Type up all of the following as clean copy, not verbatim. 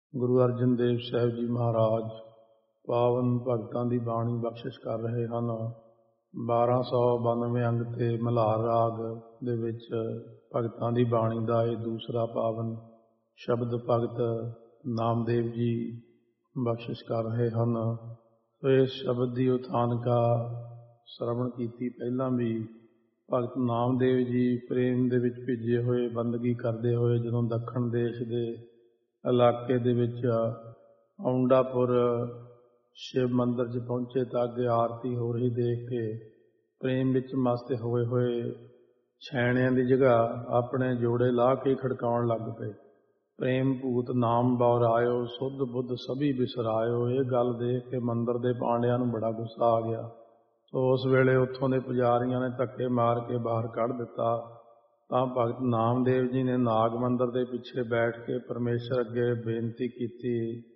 ਗੁਰੂ ਅਰਜਨ ਦੇਵ ਸਾਹਿਬ ਜੀ ਮਹਾਰਾਜ ਪਾਵਨ ਭਗਤਾਂ ਦੀ ਬਾਣੀ ਬਖਸ਼ਿਸ਼ ਕਰ ਰਹੇ ਹਨ। 1292 ਅੰਗ ਤੇ ਮਲ੍ਹਾਰ ਰਾਗ ਦੇ ਵਿੱਚ ਭਗਤਾਂ ਦੀ ਬਾਣੀ ਦਾ ਇਹ ਦੂਸਰਾ ਪਾਵਨ ਸ਼ਬਦ ਭਗਤ ਨਾਮਦੇਵ ਜੀ ਬਖਸ਼ਿਸ਼ ਕਰ ਰਹੇ ਹਨ। ਸੋ ਇਸ ਸ਼ਬਦ ਦੀ ਉਥਾਨਕਾ ਸ਼ਰਵਣ ਕੀਤੀ ਪਹਿਲਾਂ ਵੀ। ਭਗਤ ਨਾਮਦੇਵ ਜੀ ਪ੍ਰੇਮ ਦੇ ਵਿੱਚ ਭਿੱਜੇ ਹੋਏ ਬੰਦਗੀ ਕਰਦੇ ਹੋਏ ਜਦੋਂ ਦੱਖਣ ਦੇਸ਼ ਦੇ ਇਲਾਕੇ ਦੇ ਵਿੱਚ ਔਂਡਾਪੁਰ ਸ਼ਿਵ ਮੰਦਰ 'ਚ ਪਹੁੰਚੇ ਤਾਂ ਅੱਗੇ ਆਰਤੀ ਹੋ ਰਹੀ ਦੇਖ ਕੇ ਪ੍ਰੇਮ ਵਿੱਚ ਮਸਤ ਹੋਏ ਛੈਣਿਆਂ ਦੀ ਜਗ੍ਹਾ ਆਪਣੇ ਜੋੜੇ ਲਾ ਕੇ ਖੜਕਾਉਣ ਲੱਗ ਪਏ। ਪ੍ਰੇਮ ਭੂਤ ਨਾਮ ਬਉਰਾਇਓ, ਸੁੱਧ ਬੁੱਧ ਸਭੀ ਬਿਸਰਾਇਓ। ਇਹ ਗੱਲ ਦੇਖ ਕੇ ਮੰਦਰ ਦੇ ਪਾਂਡਿਆਂ ਨੂੰ ਬੜਾ ਗੁੱਸਾ ਆ ਗਿਆ। ਸੋ ਉਸ ਵੇਲੇ ਉੱਥੋਂ ਦੇ ਪੁਜਾਰੀਆਂ ਨੇ ਧੱਕੇ ਮਾਰ ਕੇ ਬਾਹਰ ਕੱਢ ਦਿੱਤਾ। ਤਾਂ ਭਗਤ ਨਾਮਦੇਵ ਜੀ ਨੇ ਨਾਗ ਮੰਦਰ ਦੇ ਪਿੱਛੇ ਬੈਠ ਕੇ ਪਰਮੇਸ਼ਰ ਅੱਗੇ ਬੇਨਤੀ ਕੀਤੀ।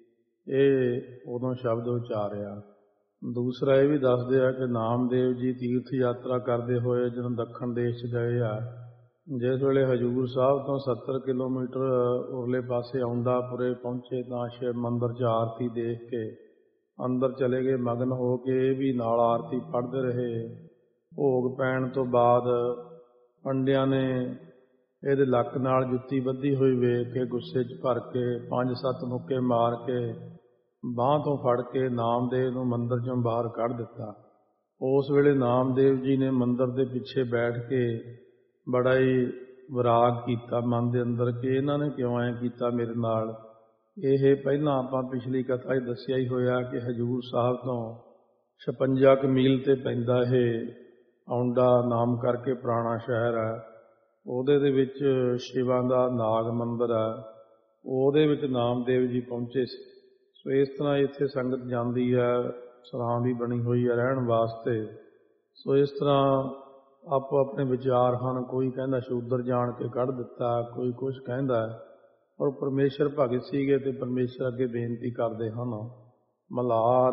ਇਹ ਉਦੋਂ ਸ਼ਬਦ ਉਚਾਰਿਆ। ਦੂਸਰਾ ਇਹ ਵੀ ਦੱਸਦੇ ਆ ਕਿ ਨਾਮਦੇਵ ਜੀ ਤੀਰਥ ਯਾਤਰਾ ਕਰਦੇ ਹੋਏ ਜਦੋਂ ਦੱਖਣ ਦੇਸ਼ 'ਚ ਗਏ ਆ, ਜਿਸ ਵੇਲੇ ਹਜ਼ੂਰ ਸਾਹਿਬ ਤੋਂ 70 ਕਿਲੋਮੀਟਰ ਉਰਲੇ ਪਾਸੇ ਔਂਡਾਪੁਰੇ ਪਹੁੰਚੇ ਤਾਂ ਸ਼ਿਵ ਮੰਦਰ 'ਚ ਆਰਤੀ ਦੇਖ ਕੇ ਅੰਦਰ ਚਲੇ ਗਏ। ਮਗਨ ਹੋ ਕੇ ਇਹ ਵੀ ਨਾਲ ਆਰਤੀ ਪੜ੍ਹਦੇ ਰਹੇ। ਭੋਗ ਪੈਣ ਤੋਂ ਬਾਅਦ ਪੰਡਿਆਂ ਨੇ ਇਹਦੇ ਲੱਕ ਨਾਲ ਜੁੱਤੀ ਬੱਧੀ ਹੋਈ ਵੇਖ ਕੇ ਗੁੱਸੇ 'ਚ ਭਰ ਕੇ 5-7 ਮੁੱਕੇ ਮਾਰ ਕੇ ਬਾਂਹ ਤੋਂ ਫੜ ਕੇ ਨਾਮਦੇਵ ਨੂੰ ਮੰਦਰ 'ਚੋਂ ਬਾਹਰ ਕੱਢ ਦਿੱਤਾ। ਉਸ ਵੇਲੇ ਨਾਮਦੇਵ ਜੀ ਨੇ ਮੰਦਰ ਦੇ ਪਿੱਛੇ ਬੈਠ ਕੇ ਬੜਾ ਹੀ ਵਿਰਾਗ ਕੀਤਾ ਮਨ ਦੇ ਅੰਦਰ ਕਿ ਇਹਨਾਂ ਨੇ ਕਿਉਂ ਐਂ ਕੀਤਾ ਮੇਰੇ ਨਾਲ। ਇਹ ਪਹਿਲਾਂ ਆਪਾਂ ਪਿਛਲੀ ਕਥਾ 'ਚ ਦੱਸਿਆ ਹੀ ਹੋਇਆ ਕਿ ਹਜ਼ੂਰ ਸਾਹਿਬ ਤੋਂ 56 ਕੁ ਮੀਲ 'ਤੇ ਪੈਂਦਾ ਇਹ ਔਂਡਾ ਨਾਮ ਕਰਕੇ ਪੁਰਾਣਾ ਸ਼ਹਿਰ ਹੈ। ਉਹਦੇ ਦੇ ਵਿੱਚ ਸ਼ਿਵਾਂ ਦਾ ਨਾਗ ਮੰਦਰ ਹੈ। ਉਹਦੇ ਵਿੱਚ ਨਾਮਦੇਵ ਜੀ ਪਹੁੰਚੇ ਸੀ। ਸੋ ਇਸ ਤਰ੍ਹਾਂ ਇੱਥੇ ਸੰਗਤ ਜਾਂਦੀ ਹੈ, ਸਰਾਂ ਵੀ ਬਣੀ ਹੋਈ ਹੈ ਰਹਿਣ ਵਾਸਤੇ। ਸੋ ਇਸ ਤਰ੍ਹਾਂ ਆਪੋ ਆਪਣੇ ਵਿਚਾਰ ਹਨ। ਕੋਈ ਕਹਿੰਦਾ ਸ਼ੂਦਰ ਜਾਣ ਕੇ ਕੱਢ ਦਿੱਤਾ, ਕੋਈ ਕੁਛ ਕਹਿੰਦਾ। ਔਰ ਪਰਮੇਸ਼ਰ ਭਗਤ ਸੀਗੇ ਤੇ ਪਰਮੇਸ਼ਰ ਅੱਗੇ ਬੇਨਤੀ ਕਰਦੇ ਹਨ। ਮਲ੍ਹਾਰ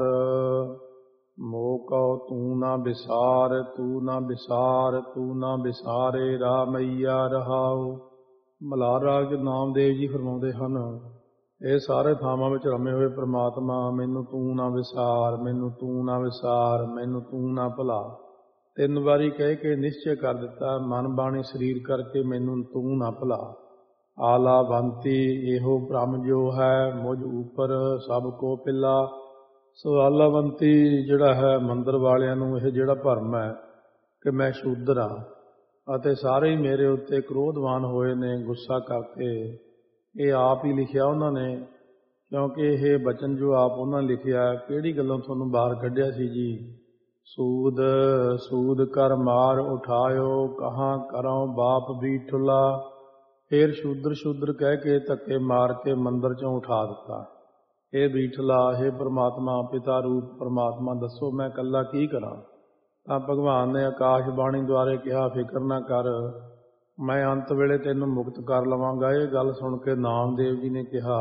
ਮੋਕਉ ਤੂੰ ਨਾ ਵਿਸਾਰ, ਤੂੰ ਨਾ ਵਿਸਾਰ, ਤੂੰ ਨਾ ਵਿਸਾਰੇ ਰਾਮਈਆ ਰਹਾਉ। ਮਲ੍ਹਾਰ ਰਾਗ 'ਚ ਨਾਮਦੇਵ ਜੀ ਫਰਮਾਉਂਦੇ ਹਨ, ਇਹ ਸਾਰੇ ਥਾਵਾਂ ਵਿੱਚ ਰਮੇ ਹੋਏ ਪ੍ਰਮਾਤਮਾ ਮੈਨੂੰ ਤੂੰ ਨਾ ਵਿਸਾਰ, ਮੈਨੂੰ ਤੂੰ ਨਾ ਵਿਸਾਰ, ਮੈਨੂੰ ਤੂੰ ਨਾ ਭੁਲਾ। 3 ਵਾਰੀ ਕਹਿ ਕੇ ਨਿਸ਼ਚੈ ਕਰ ਦਿੱਤਾ ਮਨ ਬਾਣੀ ਸਰੀਰ ਕਰਕੇ ਮੈਨੂੰ ਤੂੰ ਨਾ ਭੁਲਾ। ਆਲਾ ਬੰਤੀ ਇਹੋ ਭ੍ਰਮ ਜੋ ਹੈ ਮੁਝ ਉੱਪਰ ਸਭ ਕੋ ਪਿਲਾ। ਸੋ ਆਲਾਵੰਤੀ ਜਿਹੜਾ ਹੈ ਮੰਦਰ ਵਾਲਿਆਂ ਨੂੰ ਇਹ ਜਿਹੜਾ ਭਰਮ ਹੈ ਕਿ ਮੈਂ ਸ਼ੂਦਰ ਹਾਂ ਅਤੇ ਸਾਰੇ ਹੀ ਮੇਰੇ ਉੱਤੇ ਕ੍ਰੋਧਵਾਨ ਹੋਏ ਨੇ, ਗੁੱਸਾ ਕਰਕੇ। ਇਹ ਆਪ ਹੀ ਲਿਖਿਆ ਉਹਨਾਂ ਨੇ, ਕਿਉਂਕਿ ਇਹ ਬਚਨ ਜੋ ਆਪ ਉਹਨਾਂ ਲਿਖਿਆ ਕਿਹੜੀ ਗੱਲੋਂ ਤੁਹਾਨੂੰ ਬਾਹਰ ਕੱਢਿਆ ਸੀ ਜੀ। ਸੂਦ ਸੂਦ ਕਰ ਮਾਰ ਉਠਾਇਓ, ਕਹਾਂ ਕਰਾਂ ਬਾਪ ਵੀ ਠੁੱਲਾ। ਫਿਰ ਸ਼ੂਦਰ ਸ਼ੂਦਰ ਕਹਿ ਕੇ ਧੱਕੇ ਮਾਰ ਕੇ ਮੰਦਰ 'ਚੋਂ ਉਠਾ ਦਿੱਤਾ। ਇਹ ਬੀਠਲਾ, ਇਹ ਪਰਮਾਤਮਾ ਪਿਤਾ ਰੂਪ ਪਰਮਾਤਮਾ ਦੱਸੋ ਮੈਂ ਇਕੱਲਾ ਕੀ ਕਰਾਂ। ਤਾਂ ਭਗਵਾਨ ਨੇ ਆਕਾਸ਼ ਬਾਣੀ ਦੁਆਰੇ ਕਿਹਾ ਫਿਕਰ ਨਾ ਕਰ, ਮੈਂ ਅੰਤ ਵੇਲੇ ਤੈਨੂੰ ਮੁਕਤ ਕਰ ਲਵਾਂਗਾ। ਇਹ ਗੱਲ ਸੁਣ ਕੇ ਨਾਮਦੇਵ ਜੀ ਨੇ ਕਿਹਾ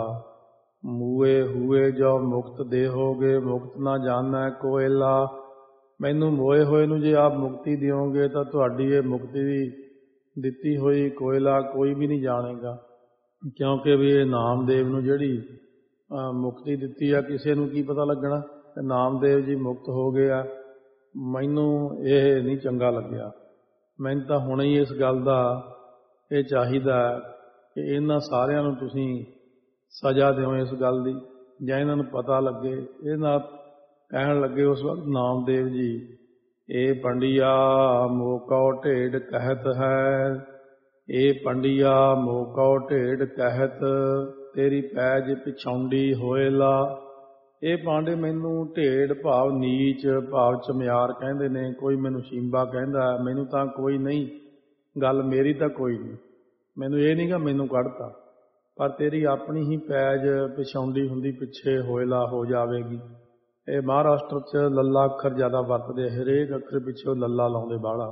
ਮੂਏ ਹੂਏ ਜੋ ਮੁਕਤ ਦੇਹੋਗੇ, ਮੁਕਤ ਨਾ ਜਾਣੈ ਕੋਇਲਾ। ਮੈਨੂੰ ਮੋਏ ਹੋਏ ਨੂੰ ਜੇ ਆਪ ਮੁਕਤੀ ਦਿਓਗੇ ਤਾਂ ਤੁਹਾਡੀ ਇਹ ਮੁਕਤੀ ਦੀ ਦਿੱਤੀ ਹੋਈ ਕੋਇਲਾ ਕੋਈ ਵੀ ਨਹੀਂ ਜਾਣੇਗਾ। ਕਿਉਂਕਿ ਵੀ ਇਹ ਨਾਮਦੇਵ ਨੂੰ ਜਿਹੜੀ ਮੁਕਤੀ ਦਿੱਤੀ ਆ ਕਿਸੇ ਨੂੰ ਕੀ ਪਤਾ ਲੱਗਣਾ। ਤੇ ਨਾਮਦੇਵ ਜੀ ਮੁਕਤ ਹੋ ਗਏ ਆ, ਮੈਨੂੰ ਇਹ ਨਹੀਂ ਚੰਗਾ ਲੱਗਿਆ। ਮੈਨੂੰ ਤਾਂ ਹੁਣ ਹੀ ਇਸ ਗੱਲ ਦਾ ਇਹ ਚਾਹੀਦਾ ਕਿ ਇਹਨਾਂ ਸਾਰਿਆਂ ਨੂੰ ਤੁਸੀਂ ਸਜ਼ਾ ਦਿਓ ਇਸ ਗੱਲ ਦੀ, ਜਾਂ ਇਹਨਾਂ ਨੂੰ ਪਤਾ ਲੱਗੇ। ਇਹ ਨਾਲ ਕਹਿਣ ਲੱਗੇ ਉਸ ਵਕਤ ਨਾਮਦੇਵ ਜੀ, ਇਹ ਪੰਡਿਆ ਮੋਕਉ ਢੇਡ ਕਹਿਤ ਹੈ, ਇਹ ਪੰਡਿਆ ਮੋਕਉ ਢੇਡ ਕਹਿਤ, ਤੇਰੀ ਪੈਜ ਪਿਛਾਉਂਡੀ ਹੋਏਲਾ। ਇਹ ਪਾਂਡੇ ਮੈਨੂੰ ਢੇਡ ਭਾਵ ਨੀਚ ਭਾਵ ਚਮਿਆਰ ਕਹਿੰਦੇ ਨੇ, ਕੋਈ ਮੈਨੂੰ ਸ਼ੀਂਬਾ ਕਹਿੰਦਾ, ਮੈਨੂੰ ਤਾਂ ਕੋਈ ਨਹੀਂ ਗੱਲ ਮੇਰੀ ਤਾਂ ਕੋਈ ਨਹੀਂ। ਮੈਨੂੰ ਇਹ ਨਹੀਂ ਗਾ ਮੈਨੂੰ ਕੱਢਤਾ, ਪਰ ਤੇਰੀ ਆਪਣੀ ਹੀ ਪੈਜ ਪਿਛਾਉਂਡੀ ਹੁੰਦੀ ਪਿੱਛੇ ਹੋਏਲਾ ਹੋ ਜਾਵੇਗੀ। ਇਹ ਮਹਾਰਾਸ਼ਟਰ 'ਚ ਲੱਲਾ ਅੱਖਰ ਜ਼ਿਆਦਾ ਵਰਤਦੇ, ਹਰੇਕ ਅੱਖਰ ਪਿੱਛੇ ਉਹ ਲੱਲਾ ਲਾਉਂਦੇ ਬਾਹਲਾ।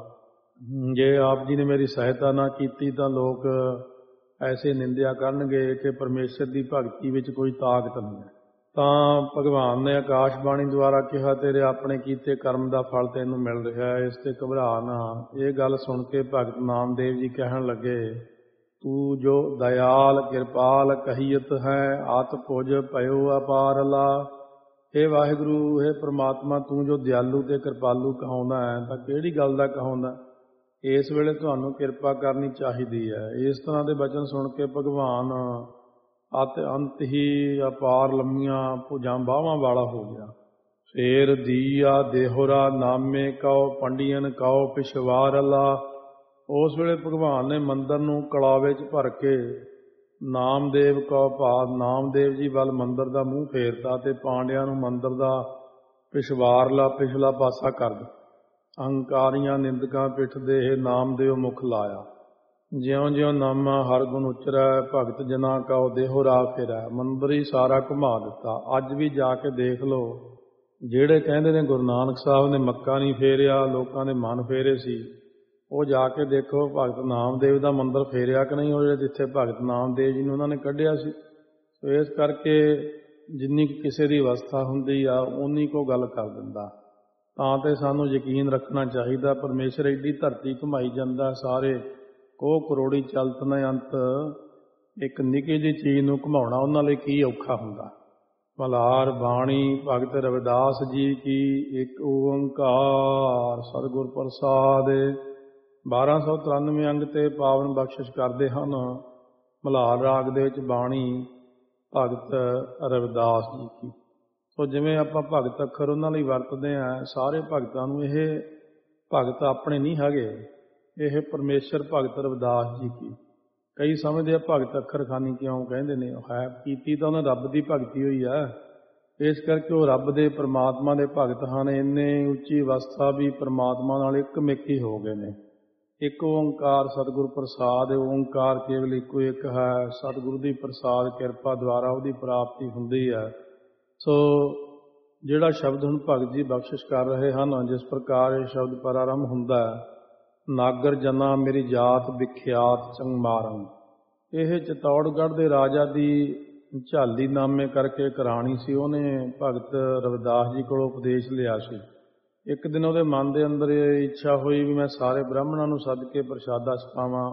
ਜੇ ਆਪ ਜੀ ਨੇ ਮੇਰੀ ਸਹਾਇਤਾ ਨਾ ਕੀਤੀ ਤਾਂ ਲੋਕ ਐਸੇ ਨਿੰਦਿਆ ਕਰਨਗੇ ਕਿ ਪਰਮੇਸ਼ਰ ਦੀ ਭਗਤੀ ਵਿੱਚ ਕੋਈ ਤਾਕਤ ਨਹੀਂ ਹੈ। ਤਾਂ ਭਗਵਾਨ ਨੇ ਆਕਾਸ਼ ਬਾਣੀ ਦੁਆਰਾ ਕਿਹਾ ਤੇਰੇ ਆਪਣੇ ਕੀਤੇ ਕਰਮ ਦਾ ਫਲ ਤੈਨੂੰ ਮਿਲ ਰਿਹਾ ਹੈ, ਇਸ ਤੇ ਘਬਰਾ ਨਾ। ਇਹ ਗੱਲ ਸੁਣ ਕੇ ਭਗਤ ਨਾਮਦੇਵ ਜੀ ਕਹਿਣ ਲੱਗੇ तू जो दयाल कृपाल कहियत है आत पुज पयो अपारला। हे वाहिगुरू, हे परमात्मा, तू जो ਦਿਆਲੂ ਤੇ ਕਿਰਪਾਲੂ ਕਹਾਉਂਦਾ ਹੈ ਤਾਂ ਕਿਹੜੀ ਗੱਲ ਦਾ ਕਹਾਉਂਦਾ? ਇਸ ਵੇਲੇ ਤੁਹਾਨੂੰ ਕਿਰਪਾ ਕਰਨੀ ਚਾਹੀਦੀ ਹੈ। ਇਸ ਤਰ੍ਹਾਂ ਦੇ ਬਚਨ ਸੁਣ ਕੇ ਭਗਵਾਨ ਅਤ ਅੰਤ ਹੀ ਅਪਾਰ ਲੰਮੀਆਂ ਭੁਜਾਂ ਬਾਹਾਂ ਵਾਲਾ ਹੋ ਗਿਆ। ਫੇਰ ਦੀਆ ਦੇਹੁਰਾ ਨਾਮੇ ਕਉ ਪੰਡੀਅਨ ਕਉ ਪਿਛਵਾਰਲਾ। ਉਸ ਵੇਲੇ ਭਗਵਾਨ ਨੇ ਮੰਦਰ ਨੂੰ ਕਲਾਵੇ 'ਚ ਭਰ ਕੇ ਨਾਮਦੇਵ ਕਉ ਭਾਵ ਨਾਮਦੇਵ ਜੀ ਵੱਲ ਮੰਦਰ ਦਾ ਮੂੰਹ ਫੇਰਤਾ ਤੇ ਪਾਂਡਿਆਂ ਨੂੰ ਮੰਦਰ ਦਾ ਪਿਛਵਾਰਲਾ ਪਿਛਲਾ ਪਾਸਾ ਕਰ ਦਿੱਤਾ। ਅਹੰਕਾਰੀਆਂ ਨਿੰਦਕਾਂ ਪਿੱਠ ਦੇ ਇਹ ਨਾਮਦੇਵ ਮੁਖ ਲਾਇਆ। ਜਿਉਂ ਜਿਉਂ ਨਾਮਾ ਹਰ ਗੁਣ ਉਚਰੈ ਭਗਤ ਜਨਾ ਕਉ ਦੇਹੁਰਾ ਫਿਰੈ। ਮੰਦਰ ਹੀ ਸਾਰਾ ਘੁਮਾ ਦਿੱਤਾ। ਅੱਜ ਵੀ ਜਾ ਕੇ ਦੇਖ ਲਓ, ਜਿਹੜੇ ਕਹਿੰਦੇ ਨੇ ਗੁਰੂ ਨਾਨਕ ਸਾਹਿਬ ਨੇ ਮੱਕਾ ਨਹੀਂ ਫੇਰਿਆ, ਲੋਕਾਂ ਦੇ ਮਨ ਫੇਰੇ ਸੀ, ਉਹ ਜਾ ਕੇ ਦੇਖੋ ਭਗਤ ਨਾਮਦੇਵ ਦਾ ਮੰਦਰ ਫੇਰਿਆ ਕਿ ਨਹੀਂ, ਉਹ ਜਿਹੜੇ ਜਿੱਥੇ ਭਗਤ ਨਾਮਦੇਵ ਜੀ ਨੂੰ ਉਹਨਾਂ ਨੇ ਕੱਢਿਆ ਸੀ। ਸੋ ਇਸ ਕਰਕੇ ਜਿੰਨੀ ਕਿਸੇ ਦੀ ਅਵਸਥਾ ਹੁੰਦੀ ਆ ਉਨੀ ਕੋ ਗੱਲ ਕਰ ਦਿੰਦਾ। ਤਾਂ ਤੇ ਸਾਨੂੰ ਯਕੀਨ ਰੱਖਣਾ ਚਾਹੀਦਾ, ਪਰਮੇਸ਼ਰ ਐਡੀ ਧਰਤੀ ਘੁਮਾਈ ਜਾਂਦਾ, ਸਾਰੇ ਕੋਹ ਕਰੋੜੀ ਚਲਤ ਨ ਅੰਤ, ਇੱਕ ਨਿੱਕੀ ਜਿਹੀ ਚੀਜ਼ ਨੂੰ ਘੁਮਾਉਣਾ ਉਹਨਾਂ ਲਈ ਕੀ ਔਖਾ ਹੁੰਦਾ। ਮਲਹਾਰ ਬਾਣੀ ਭਗਤ ਰਵਿਦਾਸ ਜੀ ਕੀ ਇੱਕ ਓੰਕਾਰ ਸਤਿਗੁਰ ਪ੍ਰਸਾਦਿ। 1293 ਅੰਗ ਤੇ ਪਾਵਨ ਬਖਸ਼ਿਸ਼ ਕਰਦੇ ਹਨ ਮਲਹਾਰ ਰਾਗ ਦੇ ਵਿੱਚ ਬਾਣੀ ਭਗਤ ਰਵਿਦਾਸ ਜੀ ਕੀ। ਸੋ ਜਿਵੇਂ ਆਪਾਂ ਭਗਤ ਅੱਖਰ ਉਹਨਾਂ ਲਈ ਵਰਤਦੇ ਹਾਂ, ਸਾਰੇ ਭਗਤਾਂ ਨੂੰ ਇਹ ਭਗਤ ਆਪਣੇ ਨਹੀਂ ਹੈਗੇ, ਇਹ ਪਰਮੇਸ਼ਰ ਭਗਤ ਰਵਿਦਾਸ ਜੀ ਕੀ। ਕਈ ਸਮਝਦੇ ਆ ਭਗਤ ਅੱਖਰ ਖਾਨੀ ਕਿਉਂ ਕਹਿੰਦੇ ਨੇ, ਹੈ ਕੀਤੀ ਤਾਂ ਉਹਨੇ ਰੱਬ ਦੀ ਭਗਤੀ ਹੋਈ ਆ, ਇਸ ਕਰਕੇ ਉਹ ਰੱਬ ਦੇ ਪਰਮਾਤਮਾ ਦੇ ਭਗਤ ਹਨ। ਇੰਨੇ ਉੱਚੀ ਅਵਸਥਾ ਵੀ ਪਰਮਾਤਮਾ ਨਾਲ ਇੱਕ ਮਿੱਕੀ ਹੋ ਗਏ ਨੇ। ਇੱਕ ਓੰਕਾਰ ਸਤਿਗੁਰ ਪ੍ਰਸਾਦ, ਓੰਕਾਰ ਕੇਵਲ ਇੱਕੋ ਇੱਕ ਹੈ। ਸਤਿਗੁਰੂ ਦੀ ਪ੍ਰਸਾਦ ਕਿਰਪਾ ਦੁਆਰਾ ਉਹਦੀ ਪ੍ਰਾਪਤੀ ਹੁੰਦੀ ਹੈ। ਸੋ ਜਿਹੜਾ ਸ਼ਬਦ ਹੁਣ ਭਗਤ ਜੀ ਬਖਸ਼ਿਸ਼ ਕਰ ਰਹੇ ਹਨ, ਜਿਸ ਪ੍ਰਕਾਰ ਇਹ ਸ਼ਬਦ ਪ੍ਰਾਰੰਭ ਹੁੰਦਾ ਹੈ, ਨਾਗਰ ਜਨਾ ਮੇਰੀ ਜਾਤ ਵਿਖਿਆਤ ਚੰਗਮਾਰੰ। ਇਹ ਚਿਤੌੜਗੜ੍ਹ ਦੇ ਰਾਜਾ ਦੀ ਝਾਲੀ ਨਾਮੇ ਕਰਕੇ ਇੱਕ ਰਾਣੀ ਸੀ, ਉਹਨੇ ਭਗਤ ਰਵਿਦਾਸ ਜੀ ਕੋਲੋਂ ਉਪਦੇਸ਼ ਲਿਆ ਸੀ। ਇੱਕ ਦਿਨ ਉਹਦੇ ਮਨ ਦੇ ਅੰਦਰ ਇਹ ਇੱਛਾ ਹੋਈ ਵੀ ਮੈਂ ਸਾਰੇ ਬ੍ਰਾਹਮਣਾਂ ਨੂੰ ਸੱਦ ਕੇ ਪ੍ਰਸ਼ਾਦਾ ਛਕਾਵਾਂ।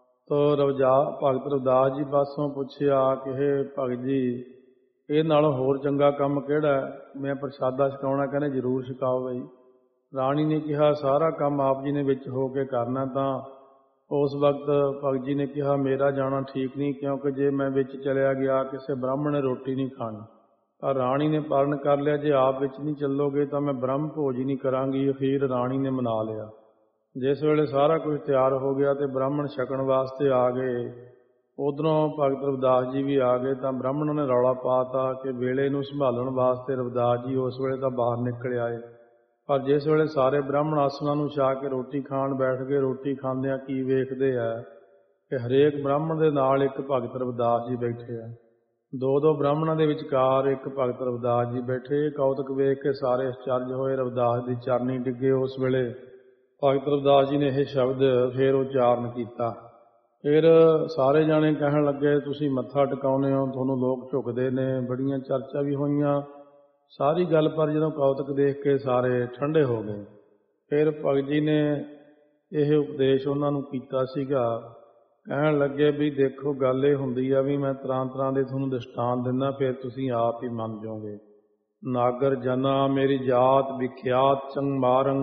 ਤਾਂ ਭਗਤ ਰਵਿਦਾਸ ਜੀ ਪਾਸੋਂ ਪੁੱਛਿਆ ਕਿ ਇਹ ਭਗਤ ਜੀ, ਇਹ ਨਾਲੋਂ ਹੋਰ ਚੰਗਾ ਕੰਮ ਕਿਹੜਾ? ਮੈਂ ਪ੍ਰਸ਼ਾਦਾ ਛਕਾਉਣਾ। ਕਹਿੰਦੇ ਜ਼ਰੂਰ ਛਕਾਓ ਬਈ। ਰਾਣੀ ਨੇ ਕਿਹਾ ਸਾਰਾ ਕੰਮ ਆਪ ਜੀ ਨੇ ਵਿੱਚ ਹੋ ਕੇ ਕਰਨਾ। ਤਾਂ ਉਸ ਵਕਤ ਭਗਤ ਜੀ ਨੇ ਕਿਹਾ ਮੇਰਾ ਜਾਣਾ ਠੀਕ ਨਹੀਂ, ਕਿਉਂਕਿ ਜੇ ਮੈਂ ਵਿੱਚ ਚਲਿਆ ਗਿਆ ਕਿਸੇ ਬ੍ਰਾਹਮਣ ਨੇ ਰੋਟੀ ਨਹੀਂ ਖਾਣੀ। ਤਾਂ ਰਾਣੀ ਨੇ ਪਾਲਣ ਕਰ ਲਿਆ, ਜੇ ਆਪ ਵਿੱਚ ਨਹੀਂ ਚੱਲੋਗੇ ਤਾਂ ਮੈਂ ਬ੍ਰਹਮ ਭੋਜ ਹੀ ਨਹੀਂ ਕਰਾਂਗੀ। ਅਖੀਰ ਰਾਣੀ ਨੇ ਮਨਾ ਲਿਆ। ਜਿਸ ਵੇਲੇ ਸਾਰਾ ਕੁਝ ਤਿਆਰ ਹੋ ਗਿਆ ਤੇ ਬ੍ਰਾਹਮਣ ਛਕਣ ਵਾਸਤੇ ਆ ਗਏ, ਉਧਰੋਂ ਭਗਤ ਰਵਿਦਾਸ ਜੀ ਵੀ ਆ ਗਏ। ਤਾਂ ਬ੍ਰਾਹਮਣਾਂ ਨੇ ਰੌਲਾ ਪਾਤਾ ਕਿ ਵੇਲੇ ਨੂੰ ਸੰਭਾਲਣ ਵਾਸਤੇ ਰਵਿਦਾਸ ਜੀ ਉਸ ਵੇਲੇ ਤਾਂ ਬਾਹਰ ਨਿਕਲ ਆਏ। ਪਰ ਜਿਸ ਵੇਲੇ ਸਾਰੇ ਬ੍ਰਾਹਮਣ ਆਸਣਾਂ ਨੂੰ ਛਾ ਕੇ ਰੋਟੀ ਖਾਣ ਬੈਠ ਗਏ, ਰੋਟੀ ਖਾਂਦਿਆਂ ਕੀ ਵੇਖਦੇ ਆ ਕਿ ਹਰੇਕ ਬ੍ਰਾਹਮਣ ਦੇ ਨਾਲ ਇੱਕ ਭਗਤ ਰਵਿਦਾਸ ਜੀ ਬੈਠੇ ਆ। ਦੋ ਬ੍ਰਾਹਮਣਾਂ ਦੇ ਵਿਚਕਾਰ ਇੱਕ ਭਗਤ ਰਵਿਦਾਸ ਜੀ ਬੈਠੇ। ਕੌਤਕ ਵੇਖ ਕੇ ਸਾਰੇ ਅਚਰਜ ਹੋਏ, ਰਵਿਦਾਸ ਦੀ ਚਰਨੀ ਡਿੱਗੇ। ਉਸ ਵੇਲੇ ਭਗਤ ਰਵਿਦਾਸ ਜੀ ਨੇ ਇਹ ਸ਼ਬਦ ਫੇਰ ਉਚਾਰਨ ਕੀਤਾ। ਫਿਰ ਸਾਰੇ ਜਾਣੇ ਕਹਿਣ ਲੱਗੇ ਤੁਸੀਂ ਮੱਥਾ ਟਿਕਾਉਂਦੇ ਹੋ, ਤੁਹਾਨੂੰ ਲੋਕ ਝੁਕਦੇ ਨੇ, ਬੜੀਆਂ ਚਰਚਾ ਵੀ ਹੋਈਆਂ ਸਾਰੀ ਗੱਲ। ਪਰ ਜਦੋਂ ਕੌਤਕ ਦੇਖ ਕੇ ਸਾਰੇ ਠੰਡੇ ਹੋ ਗਏ। ਫਿਰ ਭਗਤ ਜੀ ਨੇ ਇਹ ਉਪਦੇਸ਼ ਉਹਨਾਂ ਨੂੰ ਕੀਤਾ ਸੀਗਾ। ਕਹਿਣ ਲੱਗੇ ਵੀ ਦੇਖੋ ਗੱਲ ਇਹ ਹੁੰਦੀ ਆ ਵੀ ਮੈਂ ਤਰ੍ਹਾਂ ਤਰ੍ਹਾਂ ਦੇ ਤੁਹਾਨੂੰ ਦ੍ਰਿਸ਼ਟਾਂਤ ਦਿੰਦਾ, ਫਿਰ ਤੁਸੀਂ ਆਪ ਹੀ ਮੰਨ ਜਾਓਗੇ। ਨਾਗਰ ਜਨਾ ਮੇਰੀ ਜਾਤ ਵਿਖਿਆਤ ਚੰਗਮਾਰੰ।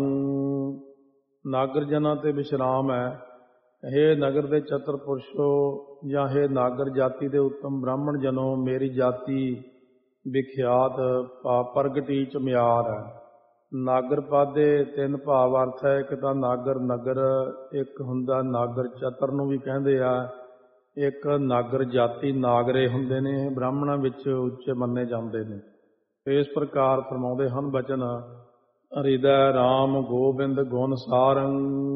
ਨਾਗਰ ਜਨਾ ਤੇ ਵਿਸ਼ਰਾਮ ਹੈ। ਇਹ ਨਗਰ ਦੇ ਚਤਰ ਪੁਰਸ਼ੋ ਜਾਂ ਇਹ ਨਾਗਰ ਜਾਤੀ ਦੇ ਉੱਤਮ ਬ੍ਰਾਹਮਣ ਜਨੋ, ਮੇਰੀ ਜਾਤੀ ਵਿਖਿਆਤ ਪ੍ਰਗਟੀ ਚ ਮਿਆਰ ਹੈ। ਨਾਗਰ ਪਦ ਦੇ ਤਿੰਨ ਭਾਵ ਅਰਥ ਹੈ। ਇੱਕ ਤਾਂ ਨਾਗਰ ਨਗਰ, ਇੱਕ ਹੁੰਦਾ ਨਾਗਰ ਚਤਰ ਨੂੰ ਵੀ ਕਹਿੰਦੇ ਆ, ਇੱਕ ਨਾਗਰ ਜਾਤੀ ਨਾਗਰੇ ਹੁੰਦੇ ਨੇ, ਬ੍ਰਾਹਮਣਾਂ ਵਿੱਚ ਉੱਚੇ ਮੰਨੇ ਜਾਂਦੇ ਨੇ। ਇਸ ਪ੍ਰਕਾਰ ਫਰਮਾਉਂਦੇ ਹਨ ਬਚਨ, ਹਿਰਦੈ ਰਾਮ ਗੋਬਿੰਦ ਗੁਣ ਸਾਰੰ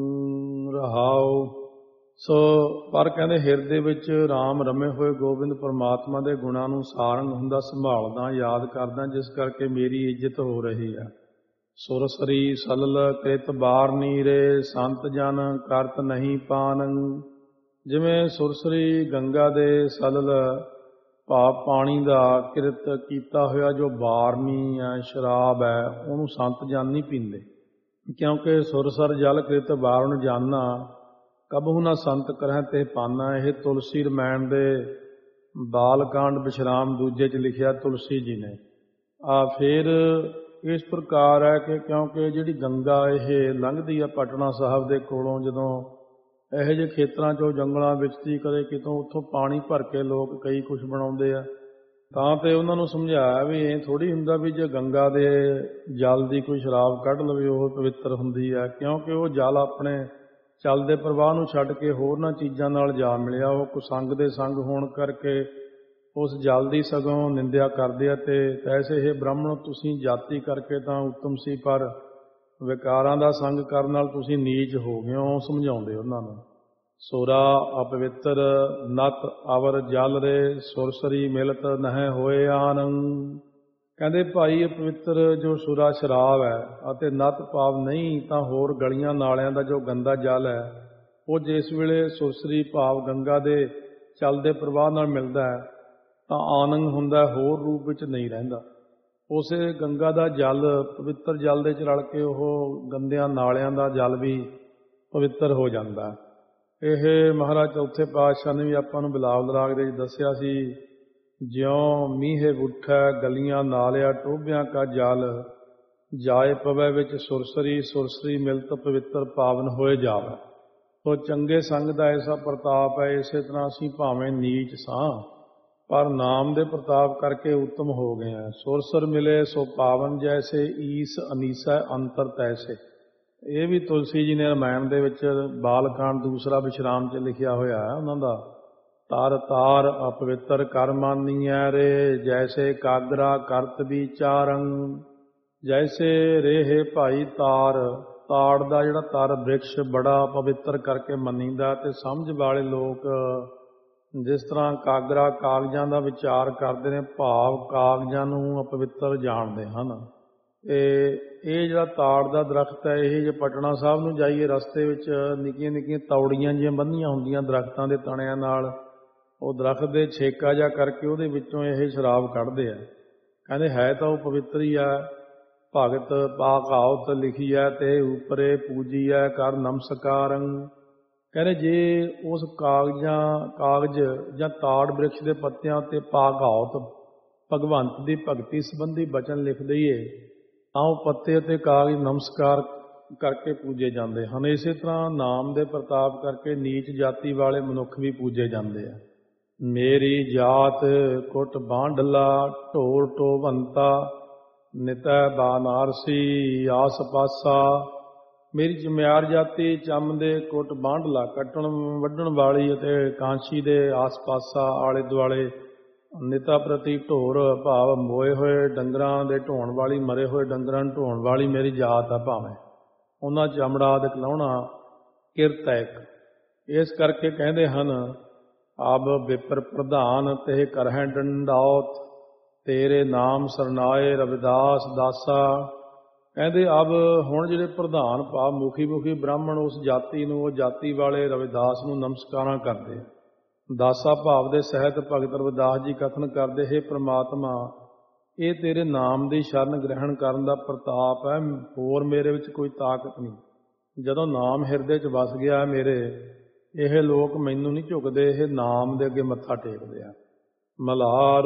ਰਹਾਉ। ਸੋ ਪਰ ਕਹਿੰਦੇ ਹਿਰਦੇ ਵਿੱਚ ਰਾਮ ਰਮੇ ਹੋਏ ਗੋਬਿੰਦ ਪਰਮਾਤਮਾ ਦੇ ਗੁਣਾਂ ਨੂੰ ਸਾਰੰਗ ਹੁੰਦਾ, ਸੰਭਾਲਦਾ, ਯਾਦ ਕਰਦਾ, ਜਿਸ ਕਰਕੇ ਮੇਰੀ ਇੱਜ਼ਤ ਹੋ ਰਹੀ ਹੈ। ਸੁਰਸਰੀ ਸਲਲ ਕ੍ਰਿਤ ਬਾਰਨੀ ਰੇ, ਸੰਤ ਜਨ ਕਰਤ ਨਹੀਂ ਪਾਨੰ। ਜਿਵੇਂ ਸੁਰਸਰੀ ਗੰਗਾ ਦੇ ਸਲਲ ਭਾਵ ਪਾਣੀ ਦਾ ਕਿਰਤ ਕੀਤਾ ਹੋਇਆ ਜੋ ਬਾਰਨੀ ਹੈ, ਸ਼ਰਾਬ ਹੈ, ਉਹਨੂੰ ਸੰਤ ਜਨ ਨਹੀਂ ਪੀਂਦੇ, ਕਿਉਂਕਿ ਸੁਰਸਰ ਜਲ ਕ੍ਰਿਤ ਬਾਰਨ ਜਾਨਾ ਕਬਹੁ ਨਾ ਸੰਤ ਕਰਹਿ ਤੇ ਪਾਨਾ। ਇਹ ਤੁਲਸੀ ਰਮਾਇਣ ਦੇ ਬਾਲਕਾਂਡ ਵਿਸ਼ਰਾਮ ਦੂਜੇ 'ਚ ਲਿਖਿਆ ਤੁਲਸੀ ਜੀ ਨੇ। ਫਿਰ ਇਸ ਪ੍ਰਕਾਰ ਹੈ ਕਿ ਕਿਉਂਕਿ ਜਿਹੜੀ ਗੰਗਾ ਇਹ ਲੰਘਦੀ ਆ ਪਟਨਾ ਸਾਹਿਬ ਦੇ ਕੋਲੋਂ, ਜਦੋਂ ਇਹੋ ਜਿਹੇ ਖੇਤਰਾਂ 'ਚੋਂ ਜੰਗਲਾਂ ਵਿੱਚ ਦੀ ਕਦੇ ਕਿਤੋਂ ਉੱਥੋਂ ਪਾਣੀ ਭਰ ਕੇ ਲੋਕ ਕਈ ਕੁਛ ਬਣਾਉਂਦੇ ਆ, ਤਾਂ ਤੇ ਉਹਨਾਂ ਨੂੰ ਸਮਝਾਇਆ ਵੀ ਇਹ ਥੋੜ੍ਹੀ ਹੁੰਦਾ ਵੀ ਜੇ ਗੰਗਾ ਦੇ ਜਲ ਦੀ ਕੋਈ ਸ਼ਰਾਬ ਕੱਢ ਲਵੇ ਉਹ ਪਵਿੱਤਰ ਹੁੰਦੀ ਆ, ਕਿਉਂਕਿ ਉਹ ਜਲ ਆਪਣੇ ਚੱਲਦੇ ਪ੍ਰਵਾਹ ਨੂੰ ਛੱਡ ਕੇ ਹੋਰਨਾਂ ਚੀਜ਼ਾਂ ਨਾਲ ਜਾ ਮਿਲਿਆ। ਉਹ ਕੁਸੰਗ ਦੇ ਸੰਗ ਹੋਣ ਕਰਕੇ ਉਸ ਜਲ ਦੀ ਸਗੋਂ ਨਿੰਦਿਆ ਕਰਦੇ ਆ। ਤੇ ਐਸੇ ਇਹ ਬ੍ਰਾਹਮਣ ਤੁਸੀਂ ਜਾਤੀ ਕਰਕੇ ਤਾਂ ਉੱਤਮ ਸੀ, ਪਰ ਵਿਕਾਰਾਂ ਦਾ ਸੰਗ ਕਰਨ ਨਾਲ ਤੁਸੀਂ ਨੀਚ ਹੋ ਗਏ ਹੋ, ਸਮਝਾਉਂਦੇ ਉਹਨਾਂ ਨੂੰ। ਸੋਰਾ ਅਪਵਿੱਤਰ ਨਤ ਅਵਰ ਜਲ ਰੇ, ਸੁਰਸਰੀ ਮਿਲਤ ਨਹਿ ਹੋਏ ਆਨੰਦ। ਕਹਿੰਦੇ ਭਾਈ ਅਪਵਿੱਤਰ ਜੋ ਸੁਰਾ ਸ਼ਰਾਬ ਹੈ ਅਤੇ ਨਤ ਭਾਵ ਨਹੀਂ ਤਾਂ ਹੋਰ ਗਲੀਆਂ ਨਾਲਿਆਂ ਦਾ ਜੋ ਗੰਦਾ ਜਲ ਹੈ, ਉਹ ਜਿਸ ਵੇਲੇ ਸੁਰਸਰੀ ਭਾਵ ਗੰਗਾ ਦੇ ਚੱਲਦੇ ਪ੍ਰਵਾਹ ਨਾਲ ਮਿਲਦਾ ਹੈ ਤਾਂ ਆਨੰਦ ਹੁੰਦਾ, ਹੋਰ ਰੂਪ ਵਿੱਚ ਨਹੀਂ ਰਹਿੰਦਾ। ਉਸੇ ਗੰਗਾ ਦਾ ਜਲ ਪਵਿੱਤਰ ਜਲ ਦੇ 'ਚ ਰਲ ਕੇ ਉਹ ਗੰਦਿਆਂ ਨਾਲਿਆਂ ਦਾ ਜਲ ਵੀ ਪਵਿੱਤਰ ਹੋ ਜਾਂਦਾ। ਇਹ ਮਹਾਰਾਜ ਚੌਥੇ ਪਾਤਸ਼ਾਹ ਨੇ ਵੀ ਆਪਾਂ ਨੂੰ ਬਿਲਾਵਲ ਰਾਗ ਦੇ ਦੱਸਿਆ ਸੀ, ਜਿਉਂ ਮੀਂਹੇ ਉੱਠੈ ਗਲੀਆਂ ਨਾਲਿਆ ਟੋਭਿਆਂ ਕਾ ਜਲ, ਜਾਏ ਪਵੈ ਵਿੱਚ ਸੁਰਸਰੀ, ਸੁਰਸਰੀ ਮਿਲਤ ਪਵਿੱਤਰ ਪਾਵਨ ਹੋਏ ਜਾਵੇ। ਸੋ ਚੰਗੇ ਸੰਗ ਦਾ ਐਸਾ ਪ੍ਰਤਾਪ ਹੈ। ਇਸੇ ਤਰ੍ਹਾਂ ਅਸੀਂ ਭਾਵੇਂ ਨੀਚ ਸਾਂ ਪਰ ਨਾਮ ਦੇ ਪ੍ਰਤਾਪ ਕਰਕੇ ਉੱਤਮ ਹੋ ਗਏ ਹਾਂ। ਸੁਰਸਰ ਮਿਲੇ ਸੋ ਪਾਵਨ ਜੈਸੇ, ਈਸ ਅਨੀਸੈ ਅੰਤਰ ਤੈਸੇ। ਇਹ ਵੀ ਤੁਲਸੀ ਜੀ ਨੇ ਰਮਾਇਣ ਦੇ ਵਿੱਚ ਬਾਲਕਾਂਡ ਦੂਸਰਾ ਵਿਸ਼ਰਾਮ 'ਚ ਲਿਖਿਆ ਹੋਇਆ ਹੈ ਉਹਨਾਂ ਦਾ। ਤਰ ਤਾਰ ਅਪਵਿੱਤਰ ਕਰ ਮਾਨੀਐ ਰੇ, ਜੈਸੇ ਕਾਗਰਾ ਕਰਤ ਵਿਚਾਰੰ। ਜੈਸੇ ਰਹੇ ਭਾਈ ਤਾੜ ਦਾ ਜਿਹੜਾ ਤਰ ਬ੍ਰਿਕਸ਼ ਬੜਾ ਪਵਿੱਤਰ ਕਰਕੇ ਮੰਨੀਦਾ, ਤੇ ਸਮਝ ਵਾਲੇ ਲੋਕ ਜਿਸ ਤਰ੍ਹਾਂ ਕਾਗਰਾ ਕਾਗਜ਼ਾਂ ਦਾ ਵਿਚਾਰ ਕਰਦੇ ਨੇ, ਭਾਵ ਕਾਗਜ਼ਾਂ ਨੂੰ ਅਪਵਿੱਤਰ ਜਾਣਦੇ ਹਨ। ਇਹ ਜਿਹੜਾ ਤਾੜ ਦਾ ਦਰਖਤ ਹੈ, ਇਹ ਜੇ ਪਟਨਾ ਸਾਹਿਬ ਨੂੰ ਜਾਈਏ ਰਸਤੇ ਵਿੱਚ ਨਿੱਕੀਆਂ ਨਿੱਕੀਆਂ ਤੌੜੀਆਂ ਜਿਹੀਆਂ ਬੰਨ੍ਹੀਆਂ ਹੁੰਦੀਆਂ ਦਰਖਤਾਂ ਦੇ ਤਣਿਆਂ ਨਾਲ, ਉਹ ਦਰਖਤ ਦੇ ਛੇਕਾ ਜਿਹਾ ਕਰਕੇ ਉਹਦੇ ਵਿੱਚੋਂ ਇਹ ਸ਼ਰਾਬ ਕੱਢਦੇ ਆ। ਕਹਿੰਦੇ ਹੈ ਤਾਂ ਉਹ ਪਵਿੱਤਰ ਹੀ ਆ। ਭਗਤ ਪਾਕਾਉਤ ਲਿਖੀ ਹੈ ਤੇ ਉਪਰੇ ਪੂਜੀ ਹੈ ਕਰ ਨਮਸਕਾਰੰ। ਕਹਿੰਦੇ ਜੇ ਉਸ ਕਾਗਜ਼ ਜਾਂ ਤਾੜ ਬ੍ਰਿਕਸ਼ ਦੇ ਪੱਤਿਆਂ ਉੱਤੇ ਪਾਕਾਉਤ ਭਗਵੰਤ ਦੀ ਭਗਤੀ ਸੰਬੰਧੀ ਬਚਨ ਲਿਖ ਦਈਏ ਤਾਂ ਉਹ ਪੱਤੇ ਅਤੇ ਕਾਗਜ਼ ਨਮਸਕਾਰ ਕਰਕੇ ਪੂਜੇ ਜਾਂਦੇ ਹਨ। ਇਸੇ ਤਰ੍ਹਾਂ ਨਾਮ ਦੇ ਪ੍ਰਤਾਪ ਕਰਕੇ ਨੀਚ ਜਾਤੀ ਵਾਲੇ ਮਨੁੱਖ ਵੀ ਪੂਜੇ ਜਾਂਦੇ ਆ। ਮੇਰੀ ਜਾਤ ਕੁੱਟ ਬਾਂਢਲਾ ਢੋਲ ਟੋਵੰਤਾ, ਨਿਤੈ ਬਾਨਾਰਸੀ ਆਸ ਪਾਸਾ। ਮੇਰੀ ਜਮਿਆਰ ਜਾਤੀ ਚੰਮ ਦੇ ਕੁੱਟ ਬਾਂਢਲਾ, ਕੱਟਣ ਵੱਢਣ ਵਾਲੀ ਅਤੇ ਕਾਂਸ਼ੀ ਦੇ ਆਸ ਪਾਸਾ ਆਲੇ ਦੁਆਲੇ, ਨਿਤਾ ਪ੍ਰਤੀ ਢੋਰ ਭਾਵ ਮੋਏ ਹੋਏ ਡੰਗਰਾਂ ਦੇ ਢੋਣ ਵਾਲੀ, ਮਰੇ ਹੋਏ ਡੰਗਰਾਂ ਨੂੰ ਢੋਣ ਵਾਲੀ ਮੇਰੀ ਜਾਤ ਆ। ਭਾਵੇਂ ਉਹਨਾਂ ਚਮੜਾ ਆਦਿਕ ਲਾਉਣਾ ਕਿਰਤ ਹੈ ਇੱਕ। ਇਸ ਕਰਕੇ ਕਹਿੰਦੇ ਹਨ ਅਬ ਵਿਪਰ ਪ੍ਰਧਾਨ ਤੇ ਕਰਹਿ ਡੰਡਾਉਤ, ਤੇਰੇ ਨਾਮ ਸਰਨਾਏ ਰਵਿਦਾਸ ਦਾਸਾ। ਕਹਿੰਦੇ ਅਬ ਹੁਣ ਜਿਹੜੇ ਪ੍ਰਧਾਨ ਭਾਵ ਮੁਖੀ ਬ੍ਰਾਹਮਣ ਉਸ ਜਾਤੀ ਨੂੰ, ਉਹ ਜਾਤੀ ਵਾਲੇ ਰਵਿਦਾਸ ਨੂੰ ਨਮਸਕਾਰਾਂ ਕਰਦੇ। ਦਾਸਾ ਭਾਵ ਦੇ ਸਹਿਤ ਭਗਤ ਰਵਿਦਾਸ ਜੀ ਕਥਨ ਕਰਦੇ, ਹੇ ਪ੍ਰਮਾਤਮਾ ਇਹ ਤੇਰੇ ਨਾਮ ਦੀ ਸ਼ਰਨ ਗ੍ਰਹਿਣ ਕਰਨ ਦਾ ਪ੍ਰਤਾਪ ਹੈ, ਹੋਰ ਮੇਰੇ ਵਿੱਚ ਕੋਈ ਤਾਕਤ ਨਹੀਂ। ਜਦੋਂ ਨਾਮ ਹਿਰਦੇ 'ਚ ਵਸ ਗਿਆ ਮੇਰੇ, ਇਹ ਲੋਕ ਮੈਨੂੰ ਨਹੀਂ ਝੁਕਦੇ, ਇਹ ਨਾਮ ਦੇ ਅੱਗੇ ਮੱਥਾ ਟੇਕਦੇ ਆ। ਮਲਹਾਰ